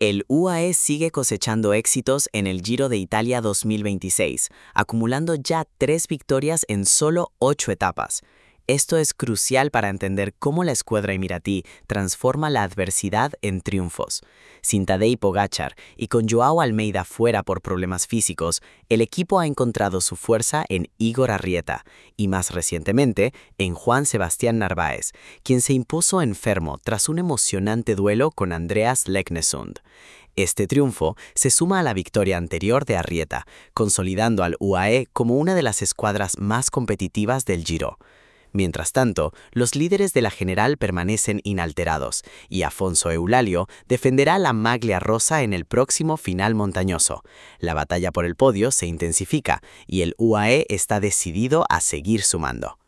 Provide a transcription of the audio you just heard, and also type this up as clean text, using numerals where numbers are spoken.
El UAE sigue cosechando éxitos en el Giro de Italia 2026, acumulando ya 3 victorias en solo 8 etapas. Esto es crucial para entender cómo la escuadra emiratí transforma la adversidad en triunfos. Sin Tadej Pogačar y con Joao Almeida fuera por problemas físicos, el equipo ha encontrado su fuerza en Igor Arrieta y más recientemente en Juan Sebastián Narváez, quien se impuso enfermo tras un emocionante duelo con Andreas Leknesund. Este triunfo se suma a la victoria anterior de Arrieta, consolidando al UAE como una de las escuadras más competitivas del Giro. Mientras tanto, los líderes de la general permanecen inalterados y Afonso Eulalio defenderá la maglia rosa en el próximo final montañoso. La batalla por el podio se intensifica y el UAE está decidido a seguir sumando.